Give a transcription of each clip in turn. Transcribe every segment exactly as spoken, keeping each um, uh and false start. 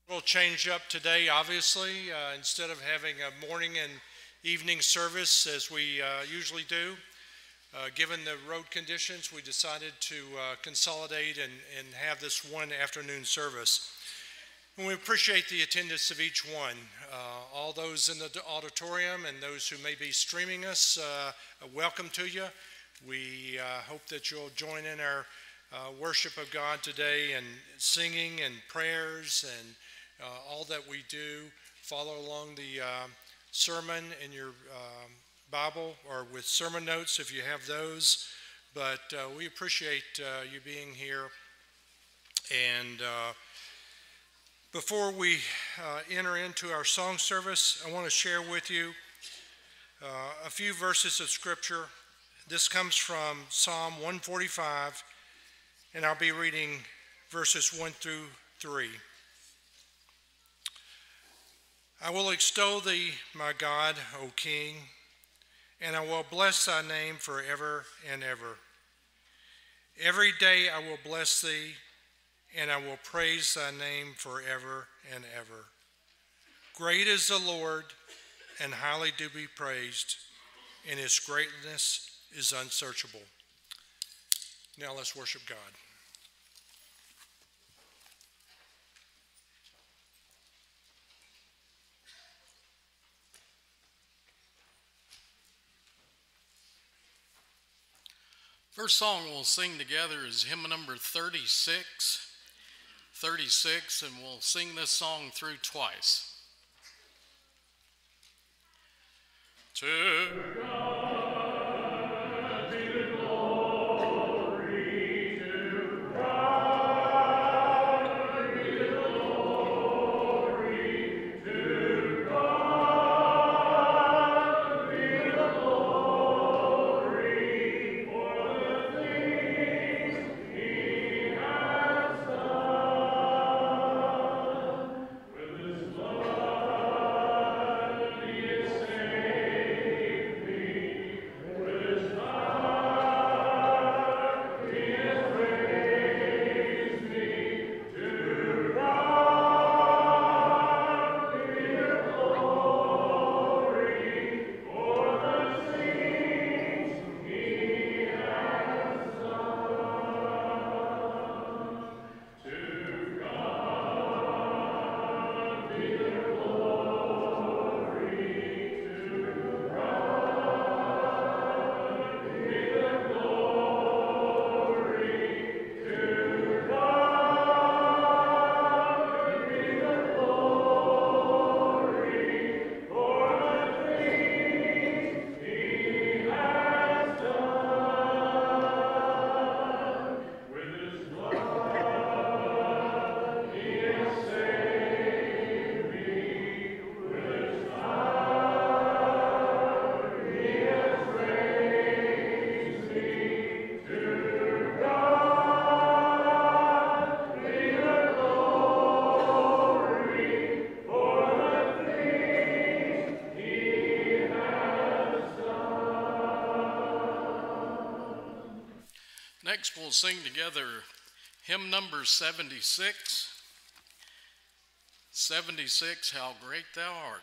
We'll change up today, obviously. Uh, instead of having a morning and evening service as we uh, usually do, uh, given the road conditions, we decided to uh, consolidate and, and have this one afternoon service. And we appreciate the attendance of each one. Uh, all those in the auditorium and those who may be streaming us, uh, welcome to you. We uh, hope that you'll join in our uh, worship of God today and singing and prayers and Uh, all that we do. Follow along the uh, sermon in your um, Bible or with sermon notes if you have those. But uh, we appreciate uh, you being here. And uh, before we uh, enter into our song service, I want to share with you uh, a few verses of Scripture. This comes from Psalm one forty-five, and I'll be reading verses one through three. I will extol thee, my God, O King, and I will bless thy name forever and ever. Every day I will bless thee, and I will praise thy name forever and ever. Great is the Lord, and highly to be praised, and his greatness is unsearchable. Now let's worship God. First song we'll sing together is hymn number thirty-six, thirty-six, and we'll sing this song through twice. To God. Next, we'll sing together hymn number seventy-six. seventy-six, How Great Thou Art.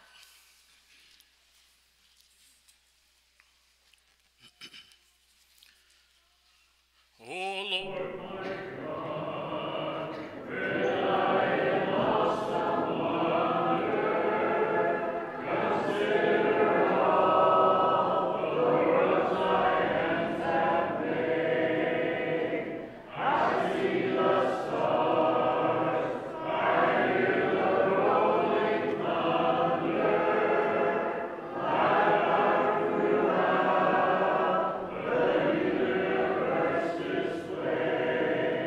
O Lord, my God, when I am lost and wander, consider all the worlds thy hands have made. I see the stars, I hear the rolling thunder, thy power throughout the universe display.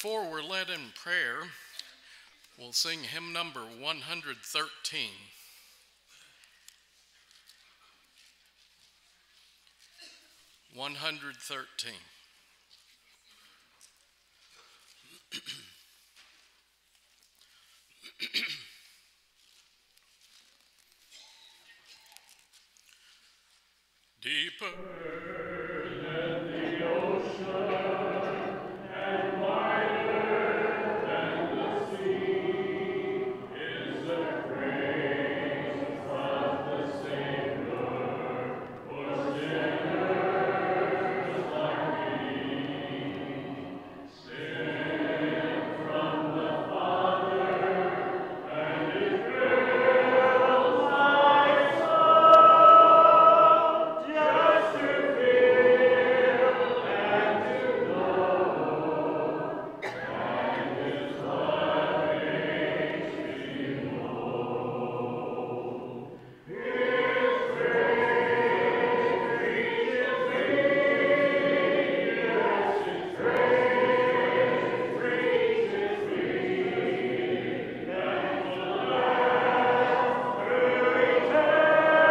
Before we're led in prayer, we'll sing hymn number one hundred thirteen. one hundred thirteen. Deeper than the ocean and wider than the sea is the grace of the Savior for sinners like me. Sent from the Father, and it fills my soul just to feel and to know, and His love makes me whole. His grace reaches me, yes, His grace reaches me, and will last through eternity.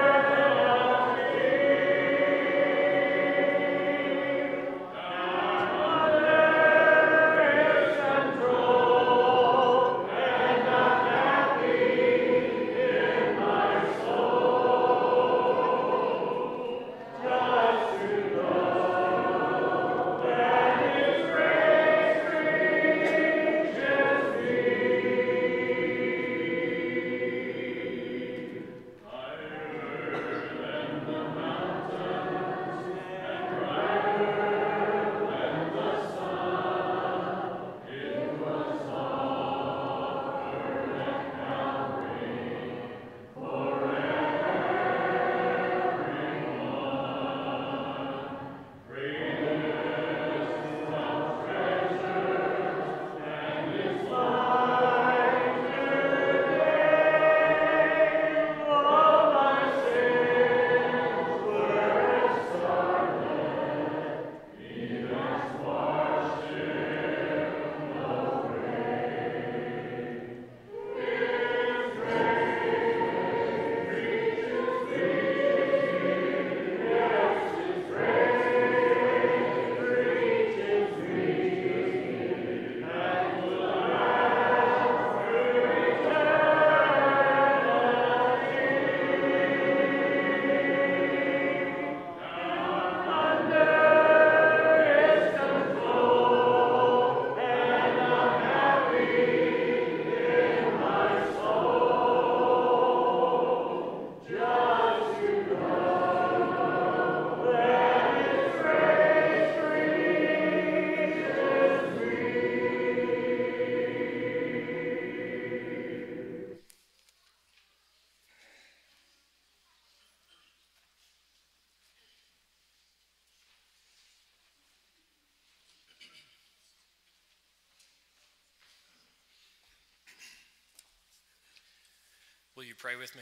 Will you pray with me?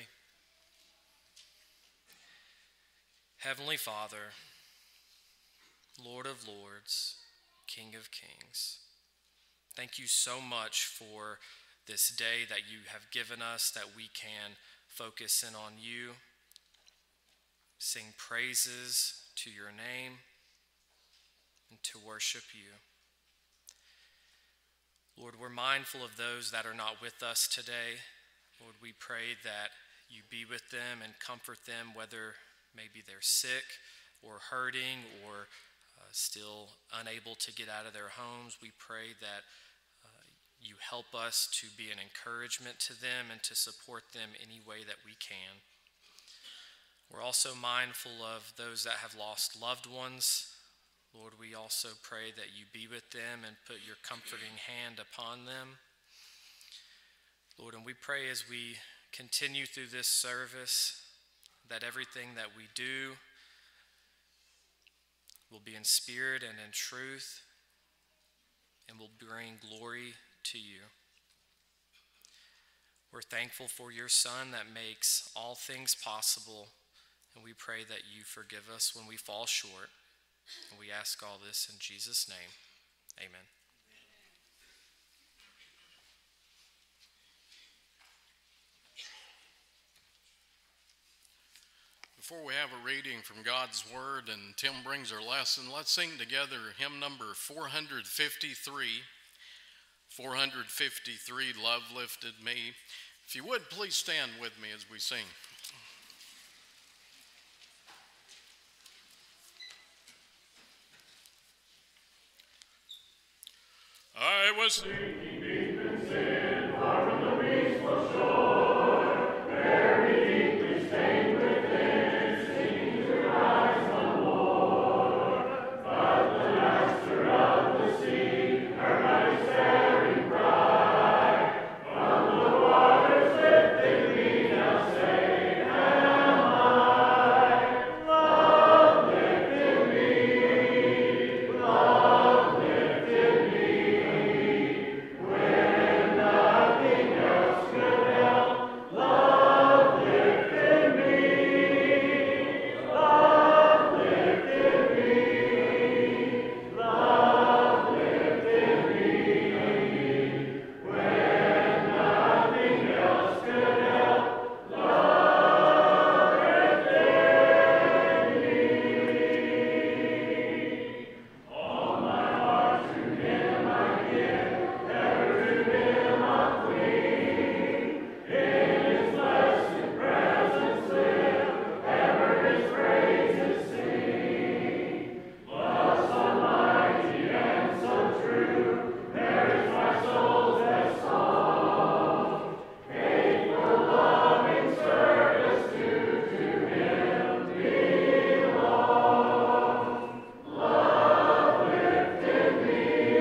Heavenly Father, Lord of Lords, King of Kings, thank you so much for this day that you have given us, that we can focus in on you, sing praises to your name, and to worship you. Lord, we're mindful of those that are not with us today. Lord, we pray that you be with them and comfort them, whether maybe they're sick or hurting or uh, still unable to get out of their homes. We pray that uh, you help us to be an encouragement to them and to support them any way that we can. We're also mindful of those that have lost loved ones. Lord, we also pray that you be with them and put your comforting hand upon them. Lord, and we pray as we continue through this service that everything that we do will be in spirit and in truth and will bring glory to you. We're thankful for your Son that makes all things possible, and we pray that you forgive us when we fall short. And we ask all this in Jesus' name. Amen. Before we have a reading from God's Word and Tim brings our lesson, let's sing together hymn number four fifty-three. four fifty-three, Love Lifted Me. If you would, please stand with me as we sing. I was sinking deep in sin, far from the peaceful shore, very deeply stained within, seeking to rise no more. But the master of the sea, her mighty staring bride, from the waters lifted me, now safe am I. Love lifted me, love lifted me, when nothing else could help. Love lifted me, love lifted me, love lifted me, when nothing else could help. Love lifted me. All my heart to Him I give, ever to Him I cling. In His blessed presence live, ever His praises sing. Love so mighty and so true, there is my soul's best song. Faithful, loving service due to Him belong. Love lifted me,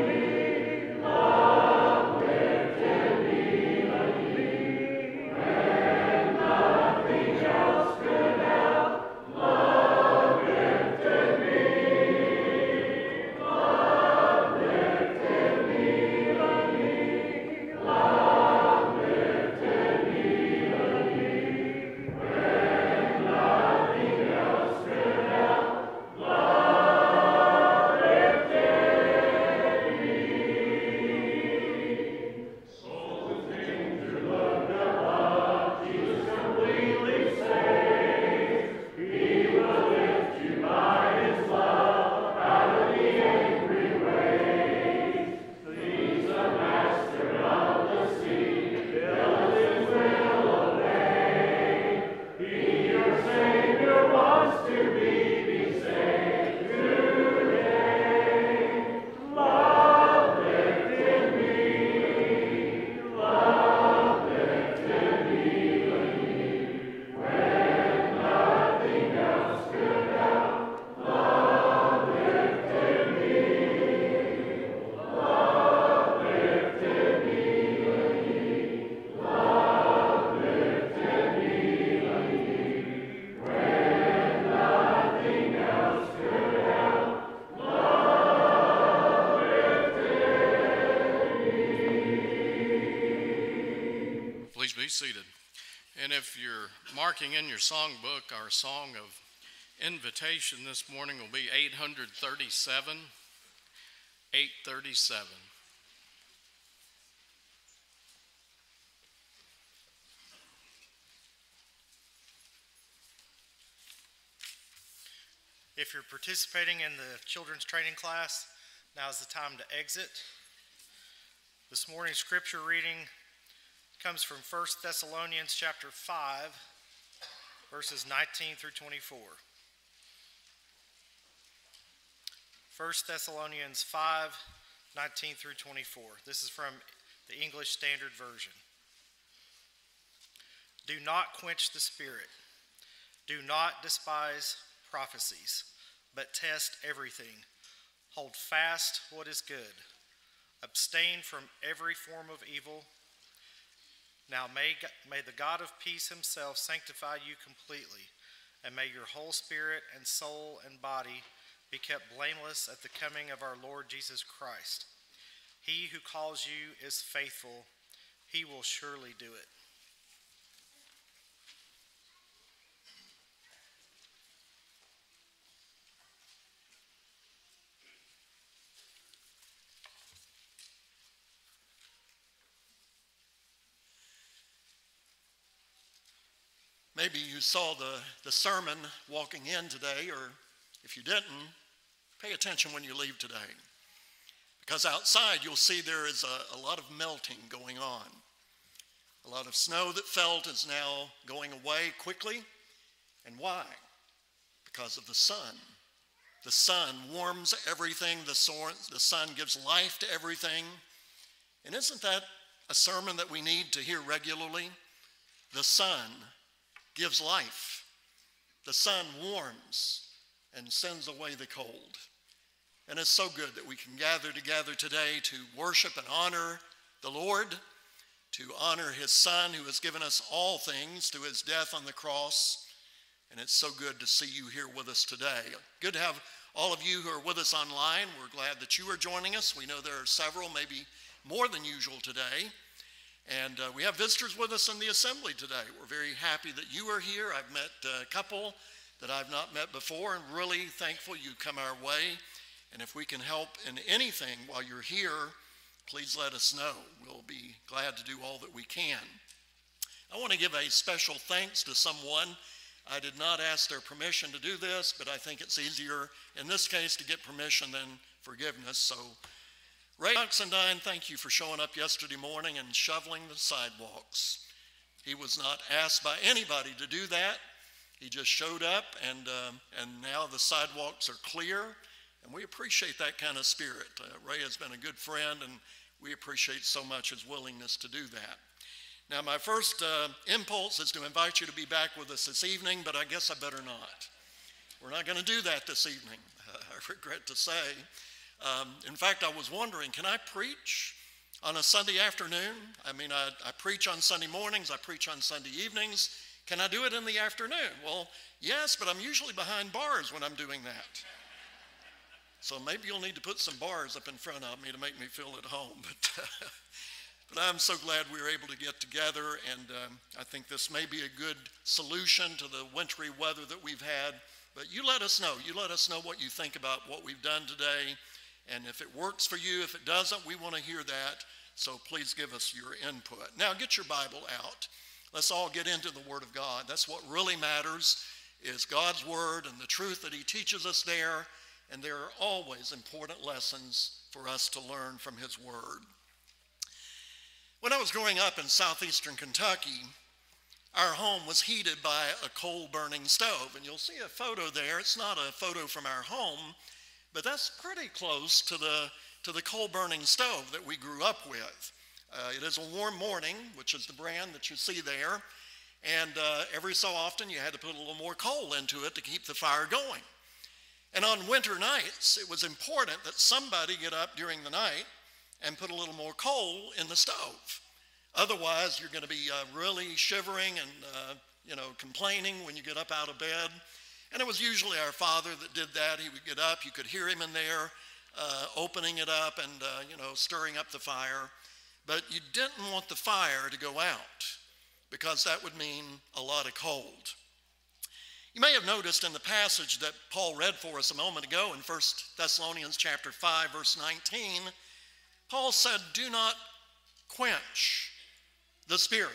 love lifted me, when nothing else could help. Love lifted me, love lifted me, love lifted me, when nothing else could help. Love lifted me. Souls with danger looked above, Jesus completely saved. He will lift you by His love out of the angry waves. He's the master of the sea, diligence will obey. He, your Savior, wants to be, be saved today. Love lifted me, love lifted me, when nothing else could help. Love lifted me, love lifted me, love lifted me, when nothing else could help. Love lifted me. Please be seated. And if you're marking in your songbook, our song of invitation this morning will be eight thirty-seven. eight thirty-seven. If you're participating in the children's training class, now is the time to exit. This morning's scripture reading comes from First Thessalonians chapter five, verses nineteen through twenty-four. First Thessalonians five, nineteen through twenty-four. This is from the English Standard Version. Do not quench the spirit. Do not despise prophecies, but test everything. Hold fast what is good. Abstain from every form of evil. Now may, may the God of peace himself sanctify you completely, and may your whole spirit and soul and body be kept blameless at the coming of our Lord Jesus Christ. He who calls you is faithful. He will surely do it. Maybe you saw the, the sermon walking in today, or if you didn't, pay attention when you leave today. Because outside you'll see there is a, a lot of melting going on. A lot of snow that fell is now going away quickly. And why? Because of the sun. The sun warms everything. The sun gives life to everything. And isn't that a sermon that we need to hear regularly? The sun gives life. The sun warms and sends away the cold. And it's so good that we can gather together today to worship and honor the Lord, to honor his Son who has given us all things through his death on the cross. And it's so good to see you here with us today. Good to have all of you who are with us online. We're glad that you are joining us. We know there are several, maybe more than usual today. And uh, we have visitors with us in the assembly today. We're very happy that you are here. I've met a couple that I've not met before, and really thankful you come our way. And if we can help in anything while you're here, please let us know. We'll be glad to do all that we can. I want to give a special thanks to someone. I did not ask their permission to do this, but I think it's easier in this case to get permission than forgiveness. So Ray Oxendine, thank you for showing up yesterday morning and shoveling the sidewalks. He was not asked by anybody to do that. He just showed up, and, um, and now the sidewalks are clear, and we appreciate that kind of spirit. Uh, Ray has been a good friend, and we appreciate so much his willingness to do that. Now, my first uh, impulse is to invite you to be back with us this evening, but I guess I better not. We're not going to do that this evening, I regret to say. Um, in fact, I was wondering, can I preach on a Sunday afternoon? I mean, I, I preach on Sunday mornings, I preach on Sunday evenings. Can I do it in the afternoon? Well, yes, but I'm usually behind bars when I'm doing that. So maybe you'll need to put some bars up in front of me to make me feel at home. But, but I'm so glad we were able to get together, and um, I think this may be a good solution to the wintry weather that we've had. But you let us know. You let us know what you think about what we've done today. And if it works for you, if it doesn't, we want to hear that. So please give us your input. Now get your Bible out. Let's all get into the Word of God. That's what really matters, is God's Word and the truth that he teaches us there. And there are always important lessons for us to learn from his Word. When I was growing up in southeastern Kentucky, our home was heated by a coal-burning stove. And you'll see a photo there. It's not a photo from our home, but that's pretty close to the, to the coal-burning stove that we grew up with. Uh, it is a warm morning, which is the brand that you see there, and uh, every so often you had to put a little more coal into it to keep the fire going. And on winter nights, it was important that somebody get up during the night and put a little more coal in the stove. Otherwise, you're going to be uh, really shivering and uh, you know, complaining when you get up out of bed. And it was usually our father that did that. He would get up, you could hear him in there uh, opening it up and uh, you know, stirring up the fire. But you didn't want the fire to go out, because that would mean a lot of cold. You may have noticed in the passage that Paul read for us a moment ago in First Thessalonians chapter five, verse nineteen, Paul said, do not quench the Spirit.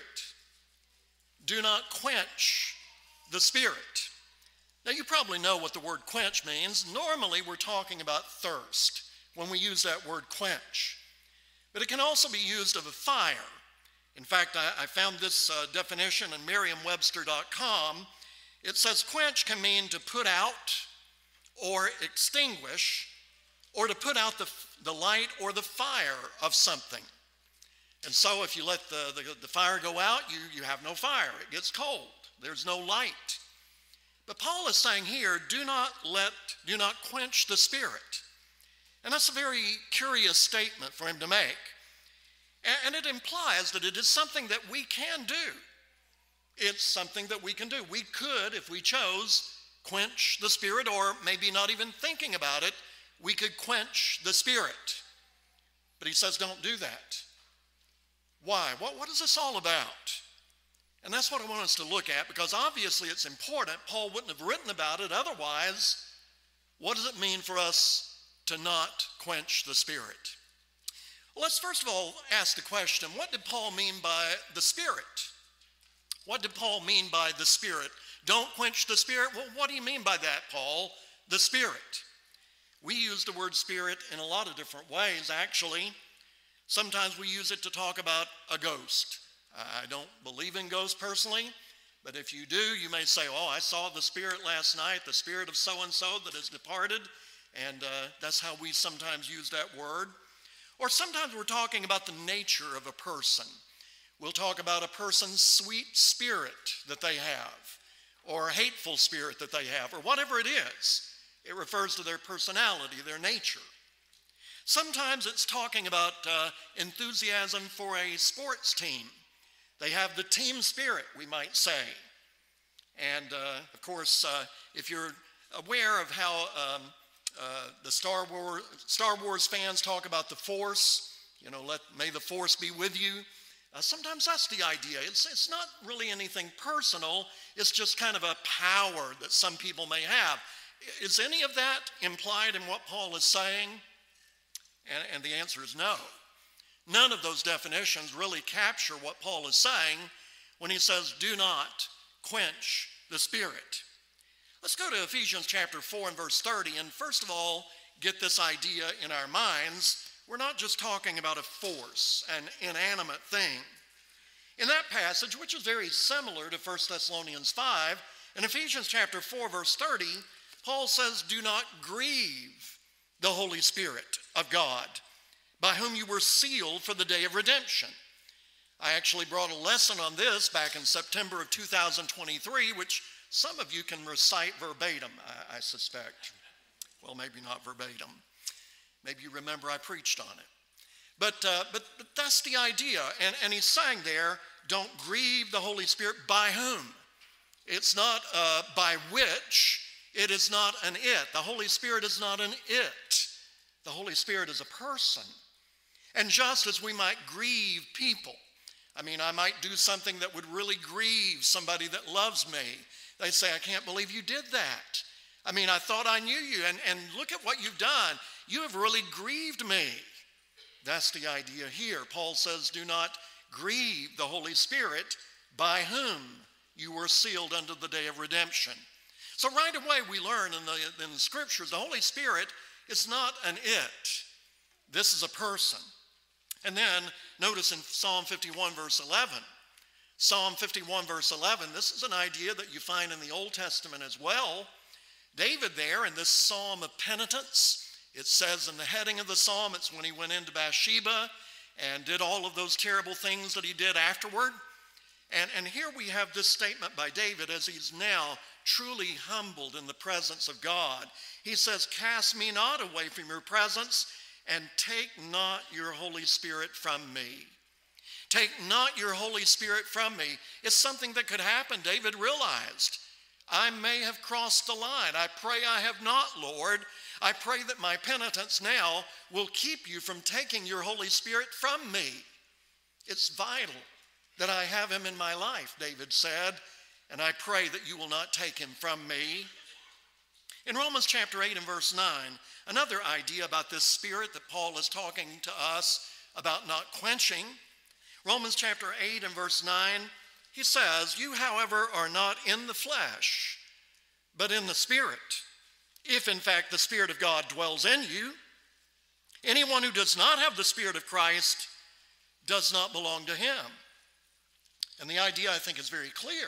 Do not quench the Spirit. Now, you probably know what the word quench means. Normally, we're talking about thirst when we use that word quench. But it can also be used of a fire. In fact, I, I found this uh, definition in Merriam Webster dot com. It says quench can mean to put out or extinguish, or to put out the, the light or the fire of something. And so if you let the, the, the fire go out, you, you have no fire. It gets cold. There's no light. But Paul is saying here, do not let, do not quench the Spirit. And that's a very curious statement for him to make. And it implies that it is something that we can do. It's something that we can do. We could, if we chose, quench the Spirit, or maybe not even thinking about it, we could quench the Spirit. But he says don't do that. Why? What, what is this all about? And that's what I want us to look at, because obviously it's important. Paul wouldn't have written about it otherwise. What does it mean for us to not quench the Spirit? Well, let's first of all ask the question, what did Paul mean by the Spirit? What did Paul mean by the Spirit? Don't quench the Spirit? Well, what do you mean by that, Paul? The Spirit. We use the word Spirit in a lot of different ways, actually. Sometimes we use it to talk about a ghost. I don't believe in ghosts personally, but if you do, you may say, oh, I saw the Spirit last night, the Spirit of so-and-so that has departed, and uh, that's how we sometimes use that word. Or sometimes we're talking about the nature of a person. We'll talk about a person's sweet spirit that they have, or a hateful spirit that they have, or whatever it is. It refers to their personality, their nature. Sometimes it's talking about uh, enthusiasm for a sports team. They have the team spirit, we might say. And uh, of course, uh, if you're aware of how um, uh, the Star Wars, Star Wars fans talk about the Force, you know, let, may the Force be with you. Uh, sometimes that's the idea. It's, it's not really anything personal. It's just kind of a power that some people may have. Is any of that implied in what Paul is saying? And, and the answer is no. None of those definitions really capture what Paul is saying when he says, do not quench the Spirit. Let's go to Ephesians chapter four and verse thirty, and first of all, get this idea in our minds. We're not just talking about a force, an inanimate thing. In that passage, which is very similar to First Thessalonians five, in Ephesians chapter four, verse thirty, Paul says, do not grieve the Holy Spirit of God, by whom you were sealed for the day of redemption. I actually brought a lesson on this back in September of two thousand twenty-three, which some of you can recite verbatim, I, I suspect. Well, maybe not verbatim. Maybe you remember I preached on it. But, uh, but, but that's the idea. And, and he's saying there, don't grieve the Holy Spirit. By whom? It's not uh, by which. It is not an it. The Holy Spirit is not an it. The Holy Spirit is a person. And just as we might grieve people, I mean, I might do something that would really grieve somebody that loves me. They say, I can't believe you did that. I mean, I thought I knew you, and, and look at what you've done. You have really grieved me. That's the idea here. Paul says, do not grieve the Holy Spirit, by whom you were sealed unto the day of redemption. So right away we learn in the, in the scriptures, the Holy Spirit is not an it. This is a person. And then notice in Psalm fifty-one verse eleven, Psalm fifty-one verse eleven, this is an idea that you find in the Old Testament as well. David there in this psalm of penitence, it says in the heading of the psalm, it's when he went into Bathsheba and did all of those terrible things that he did afterward. And, and here we have this statement by David as he's now truly humbled in the presence of God. He says, cast me not away from your presence, and take not your Holy Spirit from me. Take not your Holy Spirit from me. It's something that could happen. David realized, I may have crossed the line. I pray I have not, Lord. I pray that my penitence now will keep you from taking your Holy Spirit from me. It's vital that I have him in my life, David said, and I pray that you will not take him from me. In Romans chapter eight and verse nine, another idea about this Spirit that Paul is talking to us about not quenching. Romans chapter eight and verse nine, he says, you, however, are not in the flesh, but in the Spirit, if in fact the Spirit of God dwells in you. Anyone who does not have the Spirit of Christ does not belong to him. And the idea, I think, is very clear.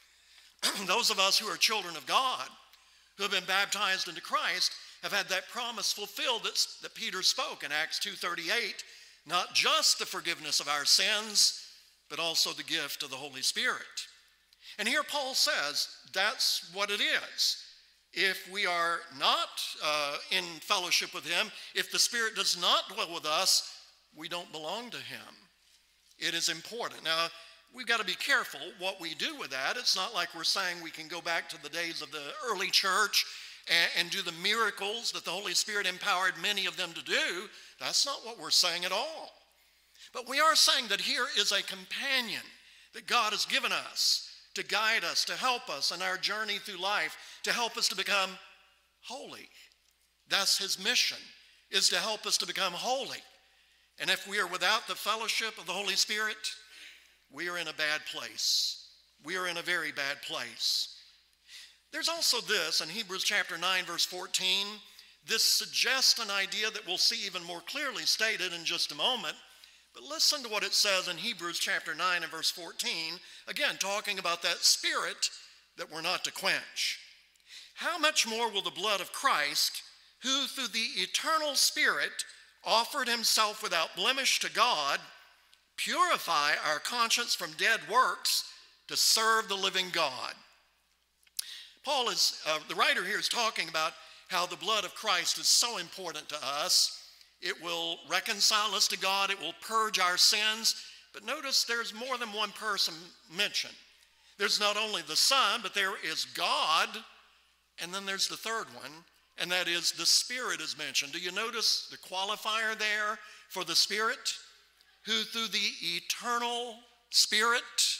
Those of us who are children of God, who have been baptized into Christ, have had that promise fulfilled that's, that Peter spoke in Acts two thirty-eight, not just the forgiveness of our sins, but also the gift of the Holy Spirit. And here Paul says that's what it is. If we are not uh, in fellowship with him, if the Spirit does not dwell with us, we don't belong to him. It is important. Now, we've got to be careful what we do with that. It's not like we're saying we can go back to the days of the early church and, and do the miracles that the Holy Spirit empowered many of them to do. That's not what we're saying at all. But we are saying that here is a companion that God has given us to guide us, to help us in our journey through life, to help us to become holy. That's his mission, is to help us to become holy. And if we are without the fellowship of the Holy Spirit, we are in a bad place. we are in a very bad place. There's also this in Hebrews chapter nine, verse fourteen. This suggests an idea that we'll see even more clearly stated in just a moment. But listen to what it says in Hebrews chapter nine and verse fourteen, again talking about that spirit that we're not to quench. How much more will the blood of Christ, who through the eternal Spirit offered himself without blemish to God, purify our conscience from dead works to serve the living God? Paul is, uh, the writer here is talking about how the blood of Christ is so important to us. It will reconcile us to God. It will purge our sins. But notice there's more than one person mentioned. There's not only the Son, but there is God, and then there's the third one, and that is the Spirit is mentioned. Do you notice the qualifier there for the Spirit? Who through the eternal Spirit,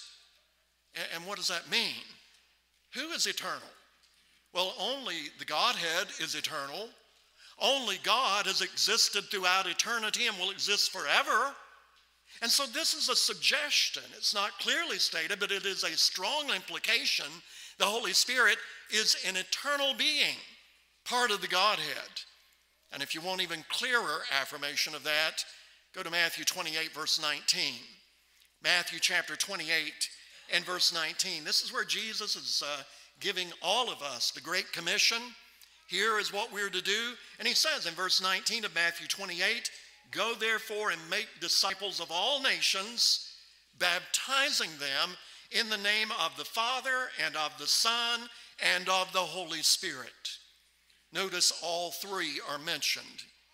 and what does that mean? Who is eternal? Well, only the Godhead is eternal. Only God has existed throughout eternity and will exist forever. And so this is a suggestion. It's not clearly stated, but it is a strong implication. The Holy Spirit is an eternal being, part of the Godhead. And if you want even clearer affirmation of that, go to Matthew twenty-eight, verse nineteen. Matthew chapter twenty-eight and verse nineteen. This is where Jesus is uh, giving all of us the Great Commission. Here is what we're to do. And he says in verse nineteen of Matthew twenty-eight, go therefore and make disciples of all nations, baptizing them in the name of the Father and of the Son and of the Holy Spirit. Notice all three are mentioned.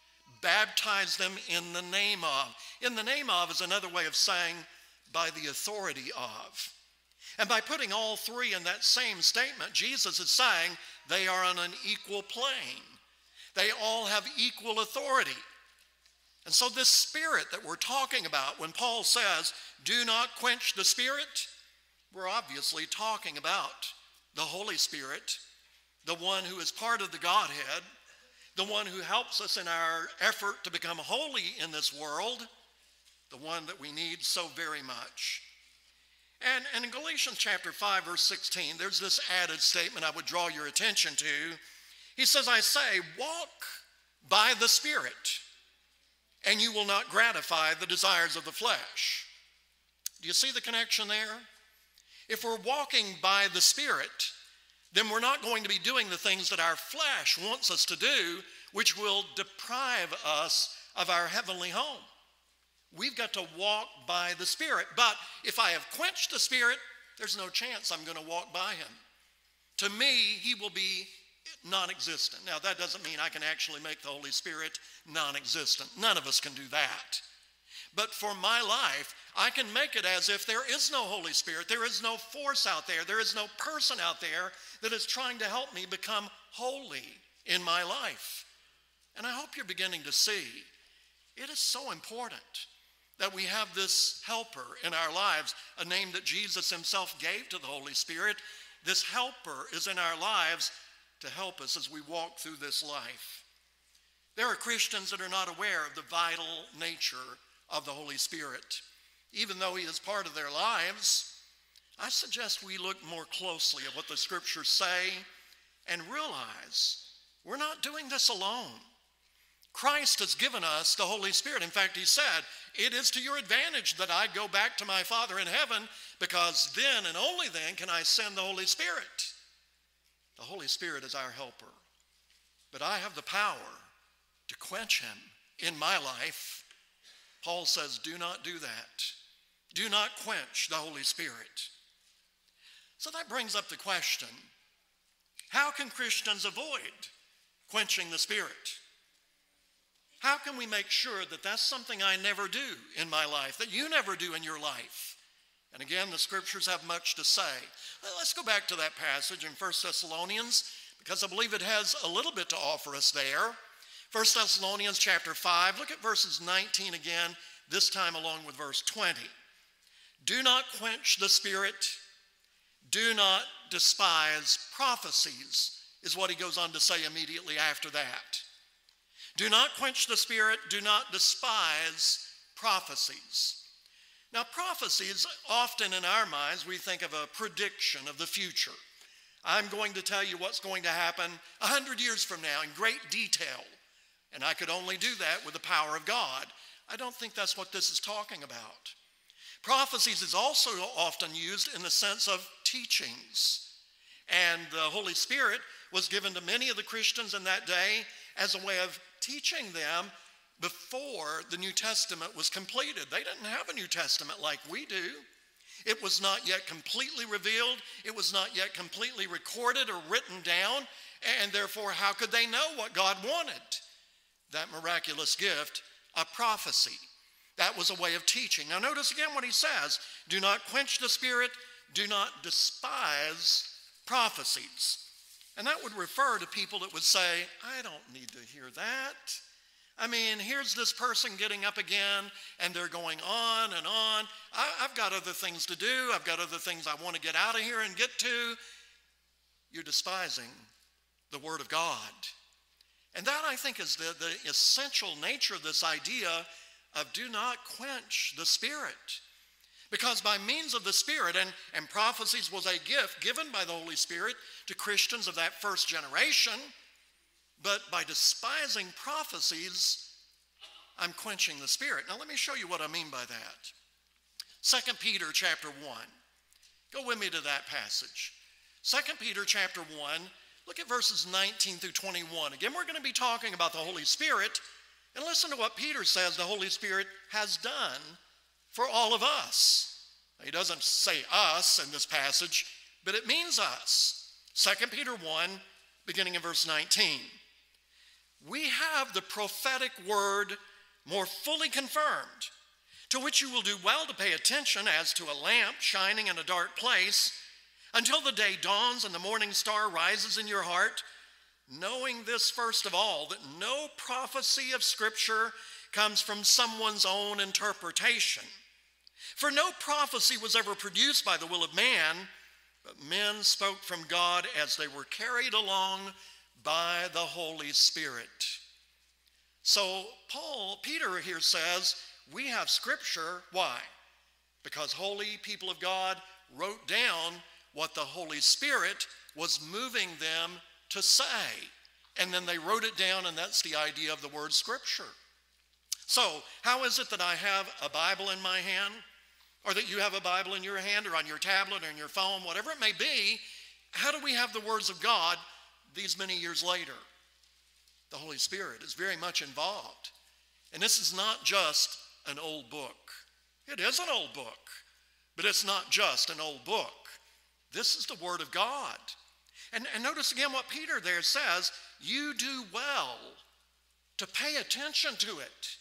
Baptize them in the name of. In the name of is another way of saying by the authority of. And by putting all three in that same statement, Jesus is saying they are on an equal plane. They all have equal authority. And so this Spirit that we're talking about, when Paul says, do not quench the Spirit, we're obviously talking about the Holy Spirit, the one who is part of the Godhead, the one who helps us in our effort to become holy in this world, the one that we need so very much. And, and in Galatians chapter five, verse sixteen, there's this added statement I would draw your attention to. He says, I say, walk by the Spirit, and you will not gratify the desires of the flesh. Do you see the connection there? If we're walking by the Spirit, then we're not going to be doing the things that our flesh wants us to do, which will deprive us of our heavenly home. We've got to walk by the Spirit. But if I have quenched the Spirit, there's no chance I'm going to walk by him. To me, he will be non-existent. Now, that doesn't mean I can actually make the Holy Spirit non-existent. None of us can do that. But for my life, I can make it as if there is no Holy Spirit. There is no force out there. There is no person out there that is trying to help me become holy in my life. And I hope you're beginning to see it is so important that we have this helper in our lives, a name that Jesus himself gave to the Holy Spirit. This helper is in our lives to help us as we walk through this life. There are Christians that are not aware of the vital nature of the Holy Spirit. Even though he is part of their lives, I suggest we look more closely at what the scriptures say and realize we're not doing this alone. Christ has given us the Holy Spirit. In fact, he said, it is to your advantage that I go back to my Father in heaven, because then and only then can I send the Holy Spirit. The Holy Spirit is our helper. But I have the power to quench him in my life. Paul says, do not do that. Do not quench the Holy Spirit. So that brings up the question, how can Christians avoid quenching the Spirit? How can we make sure that that's something I never do in my life, that you never do in your life? And again, the scriptures have much to say. Let's go back to that passage in First Thessalonians, because I believe it has a little bit to offer us there. First Thessalonians chapter five, look at verses nineteen again, this time along with verse twenty. Do not quench the Spirit. Do not despise prophecies, is what he goes on to say immediately after that. Do not quench the Spirit. Do not despise prophecies. Now, prophecies, often in our minds, we think of a prediction of the future. I'm going to tell you what's going to happen a hundred years from now in great detail. And I could only do that with the power of God. I don't think that's what this is talking about. Prophecies is also often used in the sense of teachings. And the Holy Spirit was given to many of the Christians in that day as a way of teaching them before the New Testament was completed. They didn't have a New Testament like we do. It was not yet completely revealed. It was not yet completely recorded or written down. And therefore, how could they know what God wanted? That miraculous gift, a prophecy. That was a way of teaching. Now notice again what he says. Do not quench the Spirit. Do not despise prophecies. And that would refer to people that would say, I don't need to hear that. I mean, here's this person getting up again, and they're going on and on. I, I've got other things to do. I've got other things I want to get out of here and get to. You're despising the Word of God. And that, I think, is the, the essential nature of this idea of do not quench the Spirit. Because by means of the Spirit, and, and prophecies was a gift given by the Holy Spirit to Christians of that first generation, but by despising prophecies, I'm quenching the Spirit. Now let me show you what I mean by that. Second Peter chapter one. Go with me to that passage. Second Peter chapter one, look at verses nineteen through twenty-one. Again, we're going to be talking about the Holy Spirit. And listen to what Peter says the Holy Spirit has done for all of us. He doesn't say us in this passage, but it means us. Second Peter one, beginning in verse nineteen. We have the prophetic word more fully confirmed, to which you will do well to pay attention as to a lamp shining in a dark place, until the day dawns and the morning star rises in your heart, knowing this first of all, that no prophecy of Scripture comes from someone's own interpretation. For no prophecy was ever produced by the will of man, but men spoke from God as they were carried along by the Holy Spirit. So Paul, Peter here says, we have Scripture. Why? Because holy people of God wrote down what the Holy Spirit was moving them to say. And then they wrote it down, and that's the idea of the word Scripture. So how is it that I have a Bible in my hand, or that you have a Bible in your hand, or on your tablet, or in your phone, whatever it may be? How do we have the words of God these many years later? The Holy Spirit is very much involved. And this is not just an old book. It is an old book, but it's not just an old book. This is the Word of God. And, and notice again what Peter there says, you do well to pay attention to it.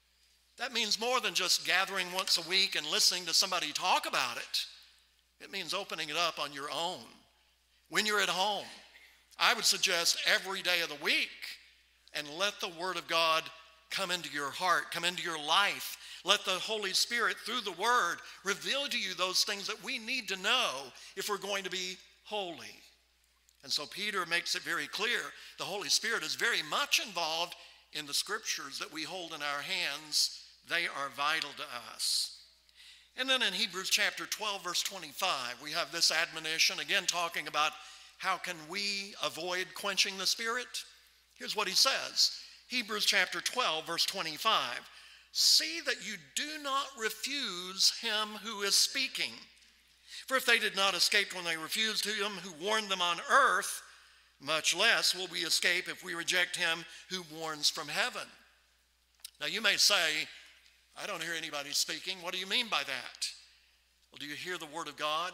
That means more than just gathering once a week and listening to somebody talk about it. It means opening it up on your own. When you're at home, I would suggest every day of the week, and let the Word of God come into your heart, come into your life. Let the Holy Spirit, through the Word, reveal to you those things that we need to know if we're going to be holy. And so Peter makes it very clear the Holy Spirit is very much involved in the Scriptures that we hold in our hands. They are vital to us. And then in Hebrews chapter twelve, verse twenty-five, we have this admonition, again talking about how can we avoid quenching the Spirit? Here's what he says. Hebrews chapter twelve, verse twenty-five. See that you do not refuse him who is speaking. For if they did not escape when they refused him who warned them on earth, much less will we escape if we reject him who warns from heaven. Now you may say, I don't hear anybody speaking. What do you mean by that? Well, do you hear the Word of God?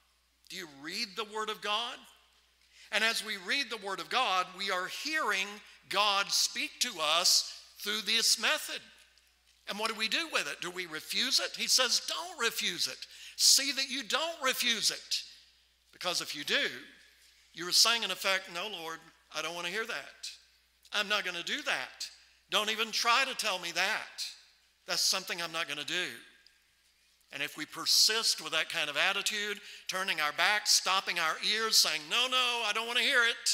Do you read the Word of God? And as we read the Word of God, we are hearing God speak to us through this method. And what do we do with it? Do we refuse it? He says, don't refuse it. See that you don't refuse it. Because if you do, you're saying in effect, no, Lord, I don't want to hear that. I'm not going to do that. Don't even try to tell me that. That's something I'm not going to do. And if we persist with that kind of attitude, turning our backs, stopping our ears, saying, no, no, I don't want to hear it,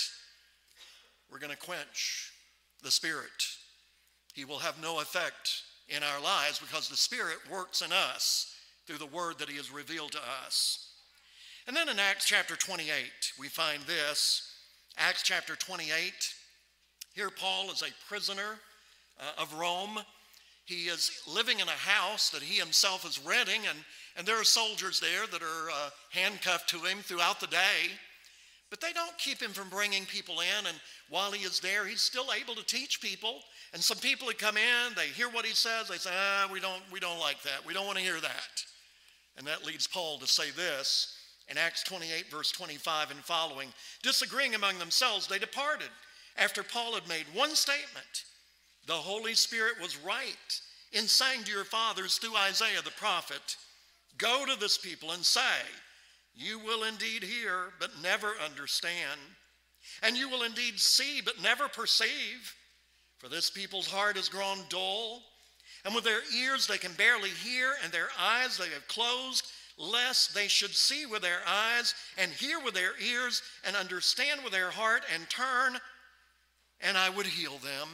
we're going to quench the Spirit. He will have no effect in our lives because the Spirit works in us through the word that he has revealed to us. And then in Acts chapter twenty-eight, we find this. Acts chapter twenty-eight, here Paul is a prisoner uh, of Rome. He is living in a house that he himself is renting, and, and there are soldiers there that are uh, handcuffed to him throughout the day. But they don't keep him from bringing people in, and while he is there, he's still able to teach people. And some people that come in, they hear what he says, they say, ah, we don't, we don't like that. We don't want to hear that. And that leads Paul to say this in Acts twenty-eight, verse twenty-five and following. Disagreeing among themselves, they departed. After Paul had made one statement, the Holy Spirit was right in saying to your fathers through Isaiah the prophet, go to this people and say, you will indeed hear, but never understand. And you will indeed see, but never perceive. For this people's heart has grown dull, and with their ears they can barely hear, and their eyes they have closed, lest they should see with their eyes, and hear with their ears, and understand with their heart, and turn, and I would heal them.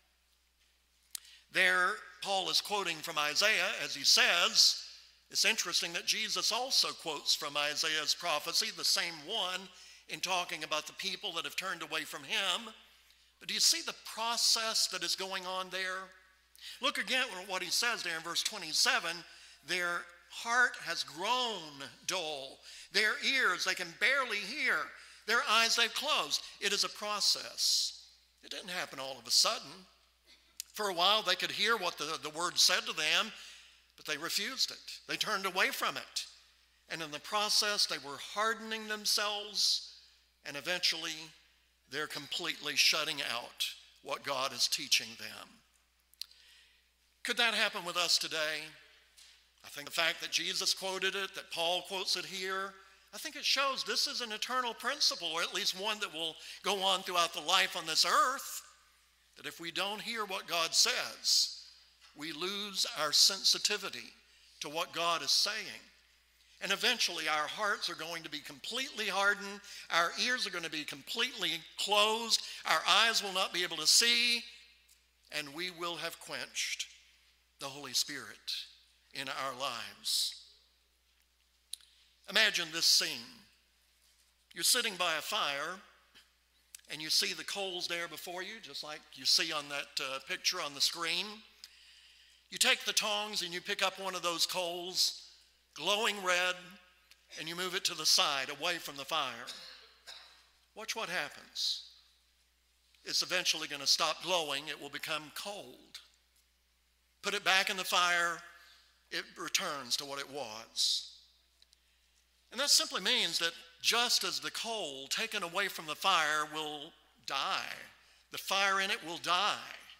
There, Paul is quoting from Isaiah, as he says. It's interesting that Jesus also quotes from Isaiah's prophecy, the same one, in talking about the people that have turned away from him. But do you see the process that is going on there? Look again at what he says there in verse twenty-seven. Their heart has grown dull. Their ears, they can barely hear. Their eyes, they've closed. It is a process. It didn't happen all of a sudden. For a while, they could hear what the, the word said to them, but they refused it. They turned away from it. And in the process, they were hardening themselves, and eventually, they're completely shutting out what God is teaching them. Could that happen with us today? I think the fact that Jesus quoted it, that Paul quotes it here, I think it shows this is an eternal principle, or at least one that will go on throughout the life on this earth, that if we don't hear what God says, we lose our sensitivity to what God is saying. And eventually our hearts are going to be completely hardened, our ears are going to be completely closed, our eyes will not be able to see, and we will have quenched the Holy Spirit in our lives. Imagine this scene. You're sitting by a fire, and you see the coals there before you, just like you see on that uh, picture on the screen. You take the tongs and you pick up one of those coals, glowing red, and you move it to the side, away from the fire. Watch what happens. It's eventually going to stop glowing. It will become cold. Put it back in the fire, it returns to what it was. And that simply means that just as the coal taken away from the fire will die, the fire in it will die,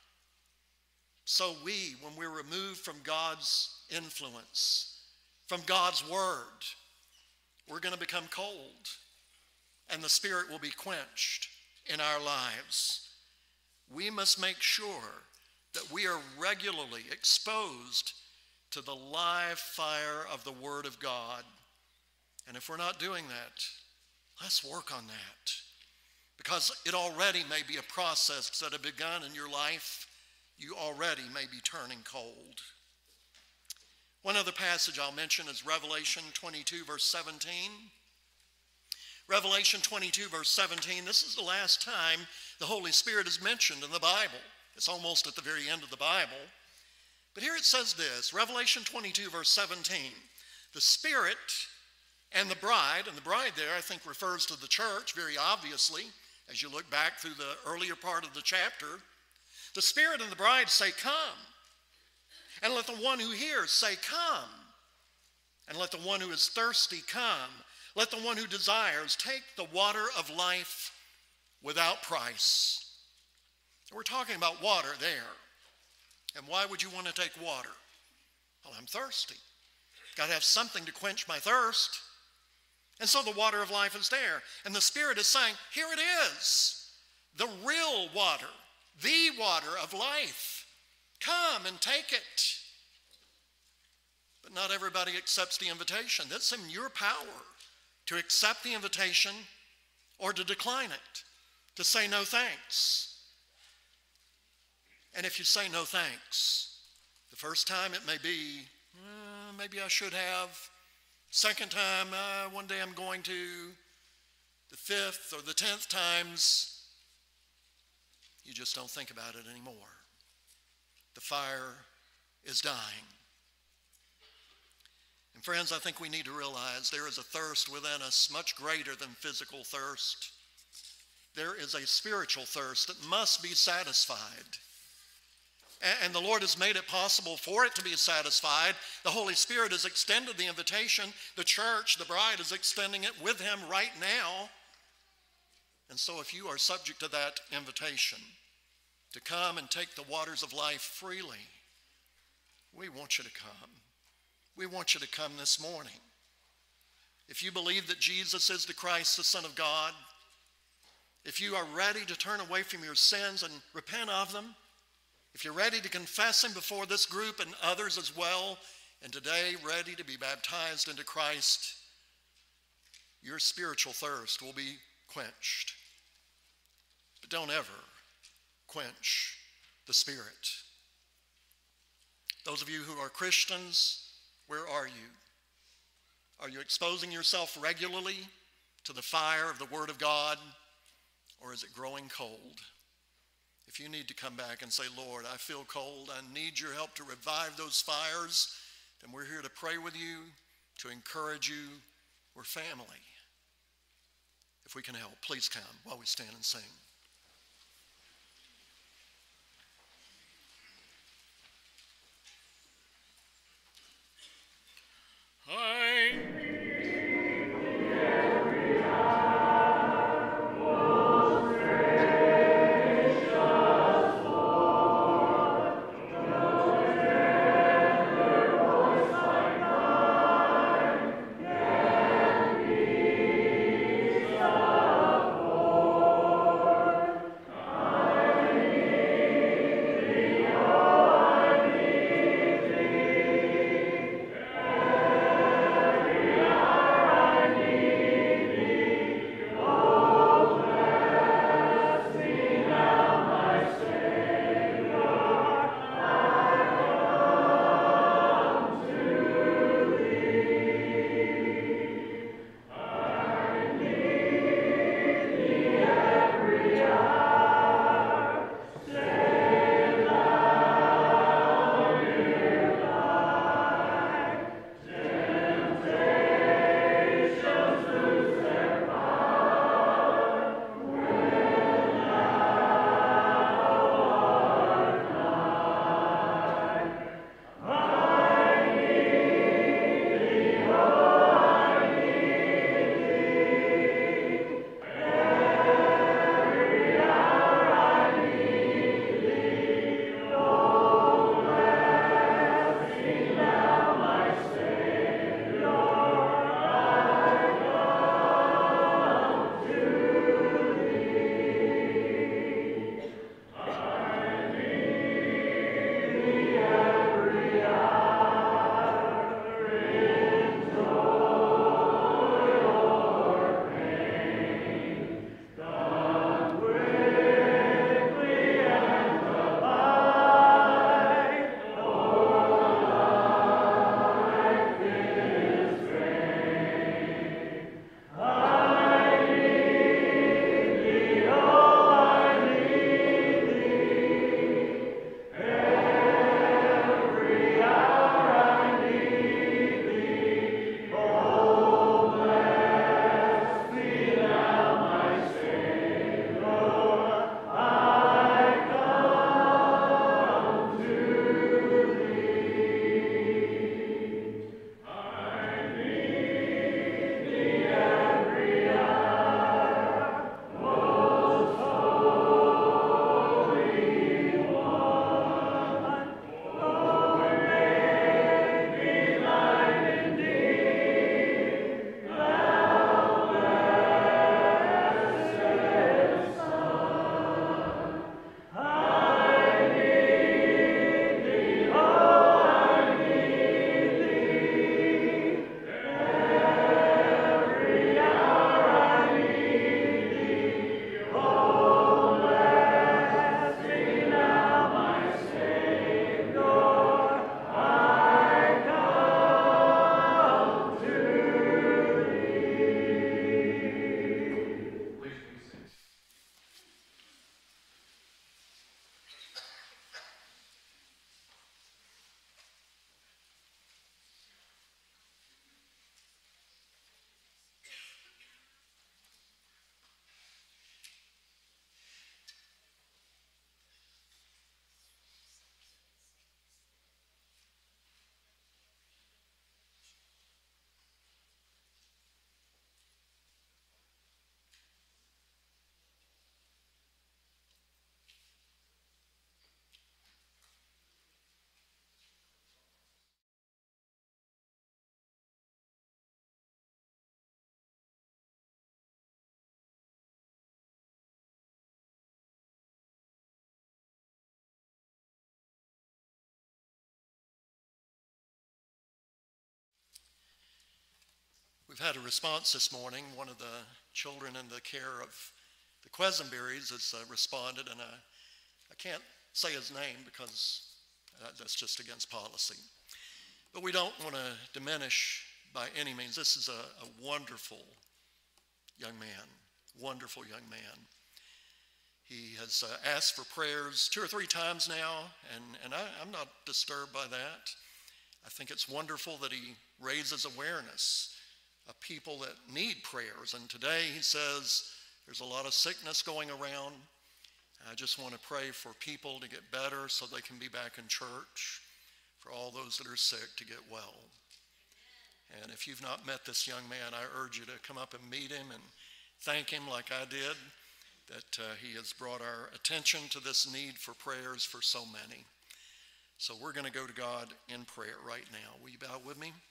so we, when we're removed from God's influence, from God's word, we're going to become cold, and the Spirit will be quenched in our lives. We must make sure that we are regularly exposed to the live fire of the Word of God. And if we're not doing that, let's work on that, because it already may be a process that has begun in your life. You already may be turning cold. One other passage I'll mention is Revelation twenty-two, verse seventeen. Revelation twenty-two, verse seventeen, this is the last time the Holy Spirit is mentioned in the Bible. It's almost at the very end of the Bible. But here it says this, Revelation twenty-two, verse seventeen, the Spirit and the bride, and the bride there I think refers to the church very obviously, as you look back through the earlier part of the chapter. The Spirit and the bride say, come. And let the one who hears say, come. And let the one who is thirsty come. Let the one who desires take the water of life without price. We're talking about water there. And why would you want to take water? Well, I'm thirsty. Got to have something to quench my thirst. And so the water of life is there. And the Spirit is saying, here it is. The real water. The water of life. Come and take it. But not everybody accepts the invitation. That's in your power to accept the invitation or to decline it, to say no thanks. And if you say no thanks, the first time it may be, uh, maybe I should have. Second time, uh, one day I'm going to. The fifth or the tenth times, you just don't think about it anymore. The fire is dying. And friends, I think we need to realize there is a thirst within us much greater than physical thirst. There is a spiritual thirst that must be satisfied. And the Lord has made it possible for it to be satisfied. The Holy Spirit has extended the invitation. The church, the bride, is extending it with him right now. And so if you are subject to that invitation to come and take the waters of life freely, we want you to come. We want you to come this morning. If you believe that Jesus is the Christ, the Son of God, if you are ready to turn away from your sins and repent of them, if you're ready to confess him before this group and others as well, and today ready to be baptized into Christ, your spiritual thirst will be quenched. But don't ever quench the Spirit. Those of you who are Christians, where are you? Are you exposing yourself regularly to the fire of the Word of God, or is it growing cold? If you need to come back and say, Lord, I feel cold, I need your help to revive those fires, then we're here to pray with you, to encourage you. We're family. If we can help, please come while we stand and sing. I We've had a response this morning. One of the children in the care of the Quesenberries has uh, responded, and I, I can't say his name because uh, that's just against policy. But we don't want to diminish by any means. This is a, a wonderful young man, wonderful young man. He has uh, asked for prayers two or three times now, and, and I, I'm not disturbed by that. I think it's wonderful that he raises awareness of people that need prayers. And today he says there's a lot of sickness going around. I just want to pray for people to get better so they can be back in church, for all those that are sick to get well. And if you've not met this young man, I urge you to come up and meet him and thank him like I did, that uh, he has brought our attention to this need for prayers for so many. So we're going to go to God in prayer right now. Will you bow with me?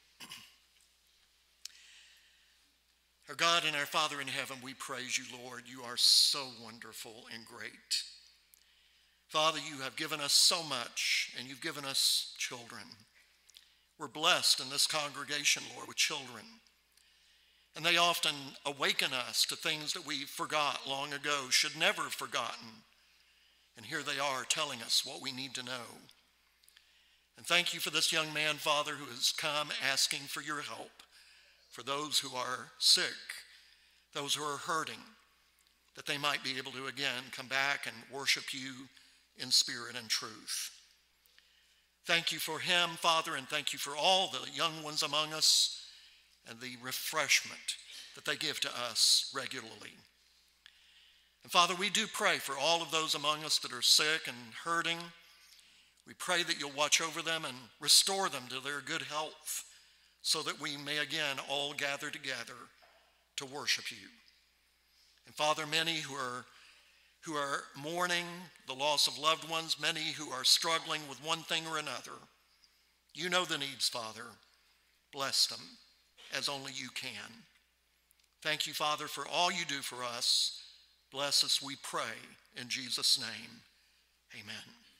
Our God and our Father in heaven, we praise you, Lord. You are so wonderful and great. Father, you have given us so much, and you've given us children. We're blessed in this congregation, Lord, with children. And they often awaken us to things that we forgot long ago, should never have forgotten. And here they are telling us what we need to know. And thank you for this young man, Father, who has come asking for your help, for those who are sick, those who are hurting, that they might be able to again come back and worship you in spirit and truth. Thank you for him, Father, and thank you for all the young ones among us and the refreshment that they give to us regularly. And Father, we do pray for all of those among us that are sick and hurting. We pray that you'll watch over them and restore them to their good health so that we may again all gather together to worship you. And Father, many who are who are mourning the loss of loved ones, many who are struggling with one thing or another. You know the needs, Father. Bless them as only you can. Thank you, Father, for all you do for us. Bless us, we pray, in Jesus' name. Amen.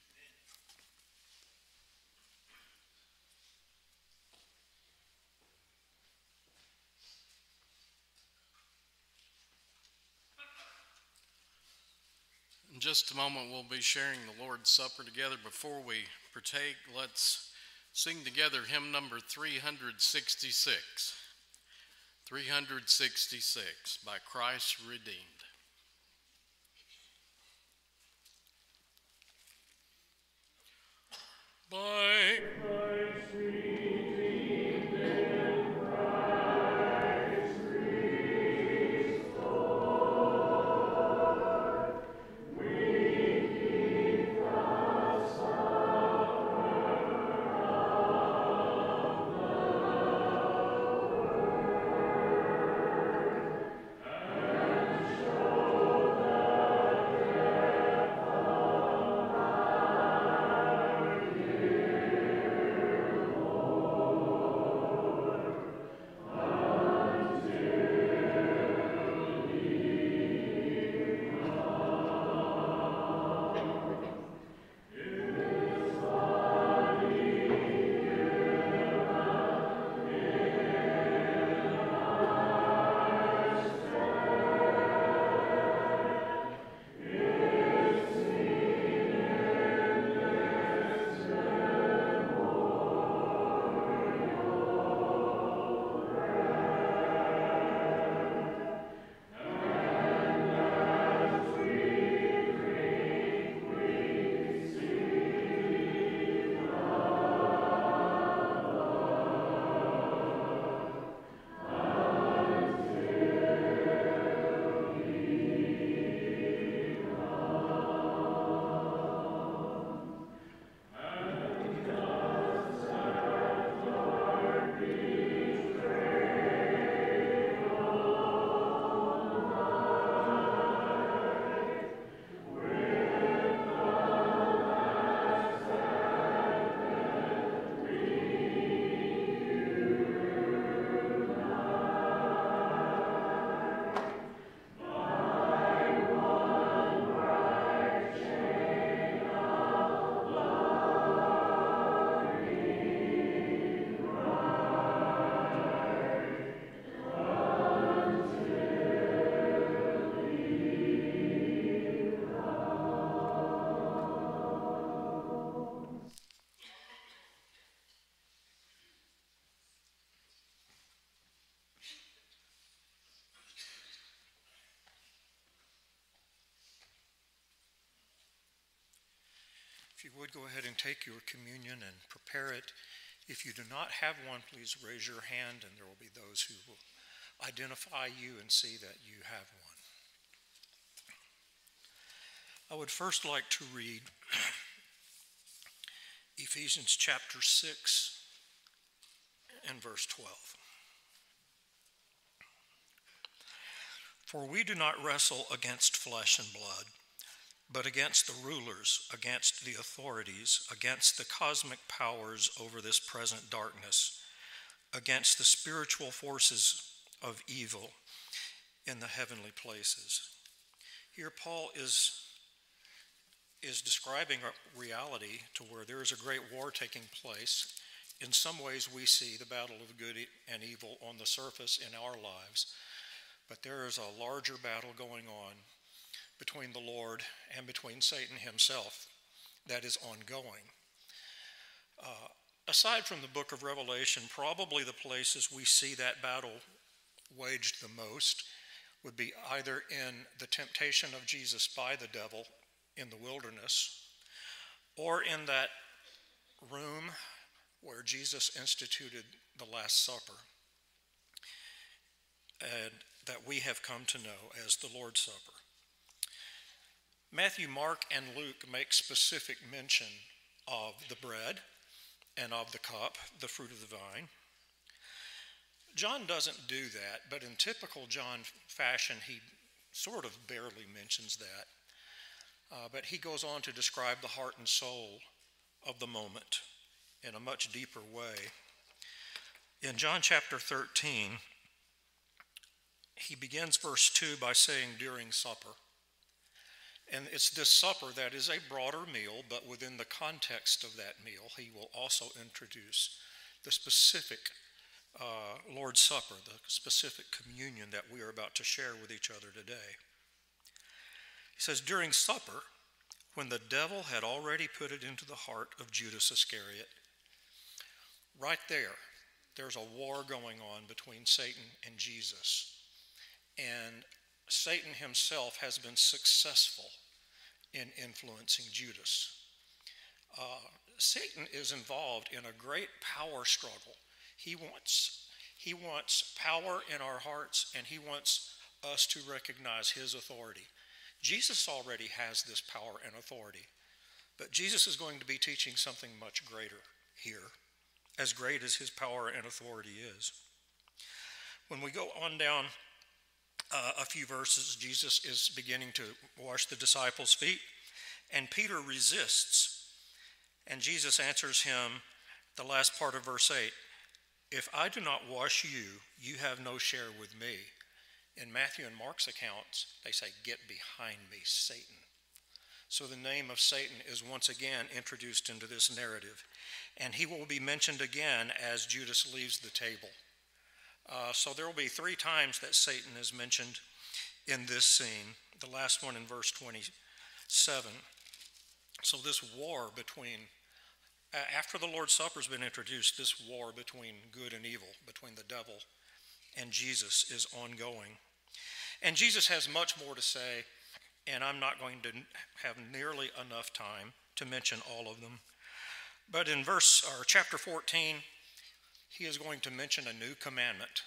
In just a moment, we'll be sharing the Lord's Supper together. Before we partake, let's sing together hymn number three sixty-six. three sixty-six, By Christ Redeemed. By Christ redeemed and Christ restored, we keep the supper of the Word and show If you would go ahead and take your communion and prepare it. If you do not have one, please raise your hand, and there will be those who will identify you and see that you have one. I would first like to read Ephesians chapter six and verse twelve. For we do not wrestle against flesh and blood, but against the rulers, against the authorities, against the cosmic powers over this present darkness, against the spiritual forces of evil in the heavenly places. Here Paul is, is describing a reality to where there is a great war taking place. In some ways we see the battle of good and evil on the surface in our lives, but there is a larger battle going on between the Lord and between Satan himself that is ongoing. Uh, aside from the book of Revelation, probably the places we see that battle waged the most would be either in the temptation of Jesus by the devil in the wilderness, or in that room where Jesus instituted the Last Supper, and that we have come to know as the Lord's Supper. Matthew, Mark, and Luke make specific mention of the bread and of the cup, the fruit of the vine. John doesn't do that, but in typical John fashion, he sort of barely mentions that. Uh, but he goes on to describe the heart and soul of the moment in a much deeper way. In John chapter thirteen, he begins verse two by saying, during supper. And it's this supper that is a broader meal, but within the context of that meal, he will also introduce the specific uh, Lord's Supper, the specific communion that we are about to share with each other today. He says, during supper, when the devil had already put it into the heart of Judas Iscariot, right there, there's a war going on between Satan and Jesus. And Satan himself has been successful in influencing Judas. Uh, Satan is involved in a great power struggle. He wants, he wants power in our hearts, and he wants us to recognize his authority. Jesus already has this power and authority, but Jesus is going to be teaching something much greater here, as great as his power and authority is. When we go on down Uh, a few verses, Jesus is beginning to wash the disciples' feet, and Peter resists. And Jesus answers him, the last part of verse eight, if I do not wash you, you have no share with me. In Matthew and Mark's accounts, they say, get behind me, Satan. So the name of Satan is once again introduced into this narrative, and he will be mentioned again as Judas leaves the table. Uh, so there will be three times that Satan is mentioned in this scene, the last one in verse twenty-seven. So this war between, uh, after the Lord's Supper has been introduced, this war between good and evil, between the devil and Jesus, is ongoing. And Jesus has much more to say, and I'm not going to have nearly enough time to mention all of them. But in verse, or chapter fourteen, he is going to mention a new commandment,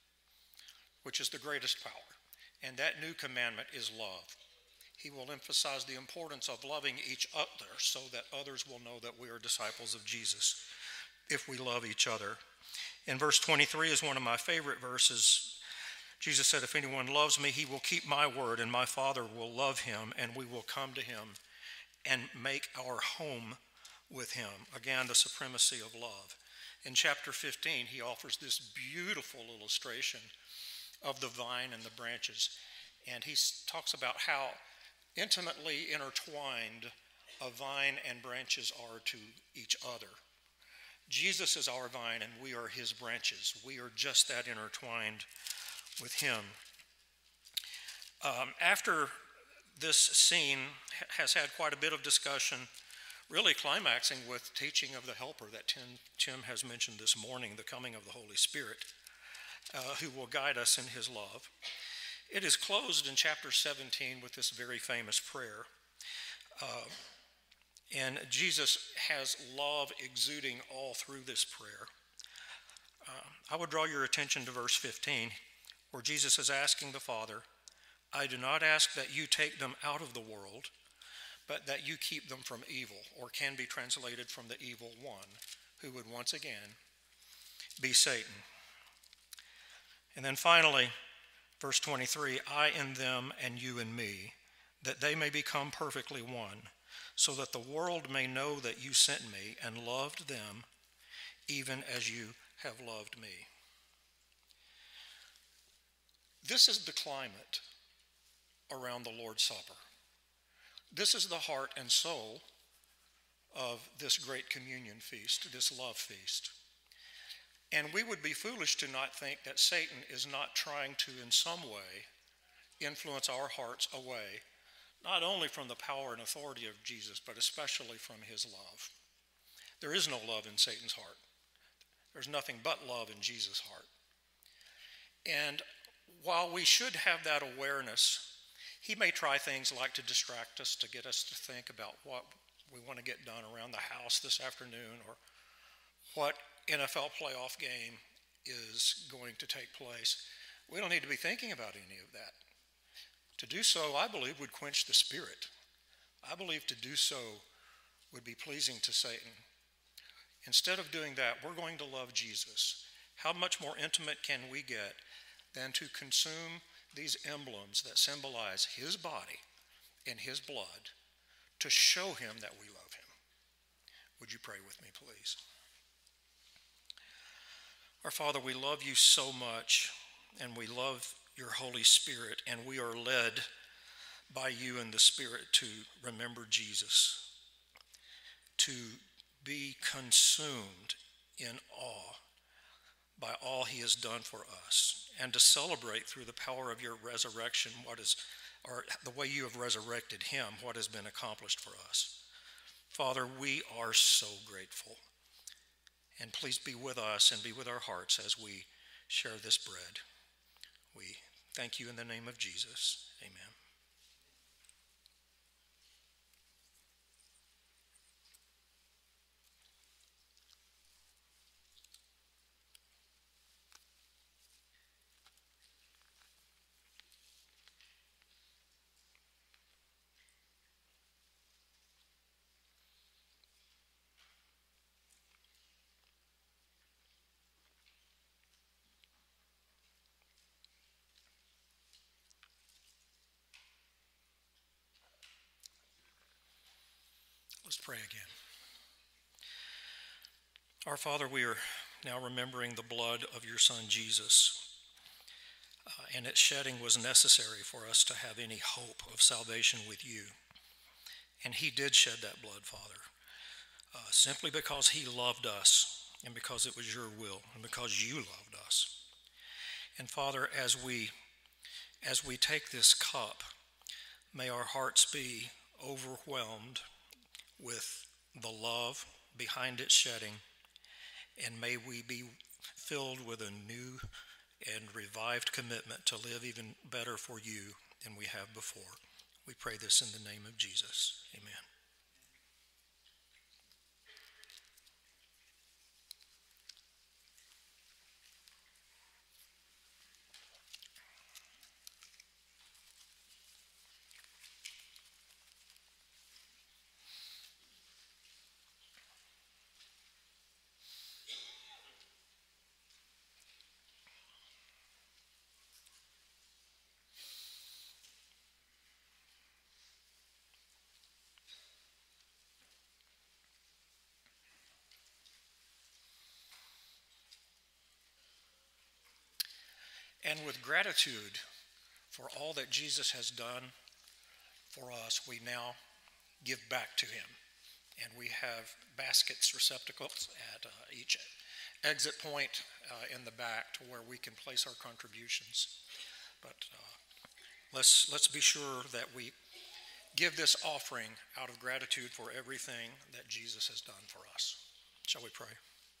which is the greatest power. And that new commandment is love. He will emphasize the importance of loving each other so that others will know that we are disciples of Jesus if we love each other. In verse twenty-three is one of my favorite verses. Jesus said, if anyone loves me, he will keep my word, and my Father will love him, and we will come to him and make our home with him. Again, the supremacy of love. In chapter fifteen, he offers this beautiful illustration of the vine and the branches. And he talks about how intimately intertwined a vine and branches are to each other. Jesus is our vine and we are his branches. We are just that intertwined with him. Um, after this scene has had quite a bit of discussion, really climaxing with teaching of the helper that Tim, Tim has mentioned this morning, the coming of the Holy Spirit, uh, who will guide us in his love. It is closed in chapter seventeen with this very famous prayer. Uh, And Jesus has love exuding all through this prayer. Uh, I would draw your attention to verse fifteen, where Jesus is asking the Father, I do not ask that you take them out of the world, but that you keep them from evil, or can be translated from the evil one, who would once again be Satan. And then finally, verse twenty-three, I in them and you in me, that they may become perfectly one, so that the world may know that you sent me and loved them even as you have loved me. This is the climate around the Lord's Supper. This is the heart and soul of this great communion feast, this love feast. And we would be foolish to not think that Satan is not trying to, in some way, influence our hearts away, not only from the power and authority of Jesus, but especially from his love. There is no love in Satan's heart. There's nothing but love in Jesus' heart. And while we should have that awareness, he may try things like to distract us, to get us to think about what we want to get done around the house this afternoon, or what N F L playoff game is going to take place. We don't need to be thinking about any of that. To do so, I believe, would quench the spirit. I believe to do so would be pleasing to Satan. Instead of doing that, we're going to love Jesus. How much more intimate can we get than to consume these emblems that symbolize his body and his blood to show him that we love him? Would you pray with me, please? Our Father, we love you so much, and we love your Holy Spirit, and we are led by you in the Spirit to remember Jesus, to be consumed in awe by all he has done for us, and to celebrate through the power of your resurrection what is, or the way you have resurrected him, what has been accomplished for us. Father, we are so grateful. And please be with us and be with our hearts as we share this bread. We thank you in the name of Jesus. Amen. Let's pray again. Our Father, we are now remembering the blood of your Son, Jesus, uh, and its shedding was necessary for us to have any hope of salvation with you. And he did shed that blood, Father, uh, simply because he loved us and because it was your will and because you loved us. And Father, as we, as we take this cup, may our hearts be overwhelmed with the love behind its shedding, and may we be filled with a new and revived commitment to live even better for you than we have before. We pray this in the name of Jesus. Amen. And with gratitude for all that Jesus has done for us, we now give back to him. And we have baskets, receptacles at uh, each exit point uh, in the back to where we can place our contributions. But uh, let's, let's be sure that we give this offering out of gratitude for everything that Jesus has done for us. Shall we pray?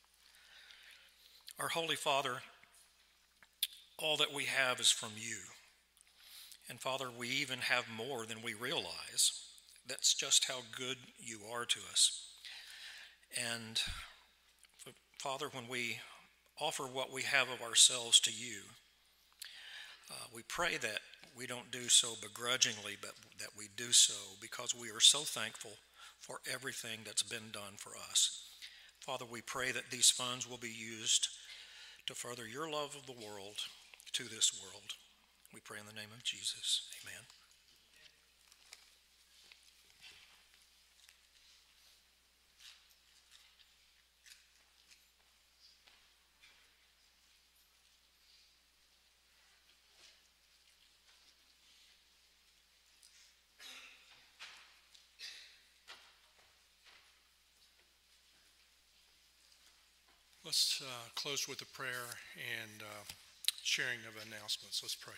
Our Holy Father, all that we have is from you. And Father, we even have more than we realize that's just how good you are to us. And Father, when we offer what we have of ourselves to you, uh, we pray that we don't do so begrudgingly, but that we do so because we are so thankful for everything that's been done for us. Father, we pray that these funds will be used to further your love of the world to this world. We pray in the name of Jesus. Amen. Let's uh, close with a prayer and uh, sharing of announcements. Let's pray.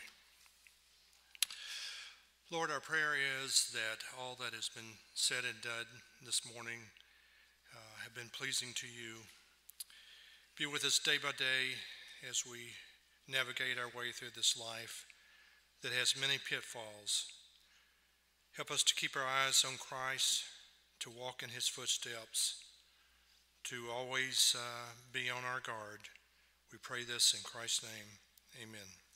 Lord, our prayer is that all that has been said and done this morning uh, have been pleasing to you. Be with us day by day as we navigate our way through this life that has many pitfalls. Help us to keep our eyes on Christ, to walk in his footsteps, to always uh, be on our guard. We pray this in Christ's name. Amen.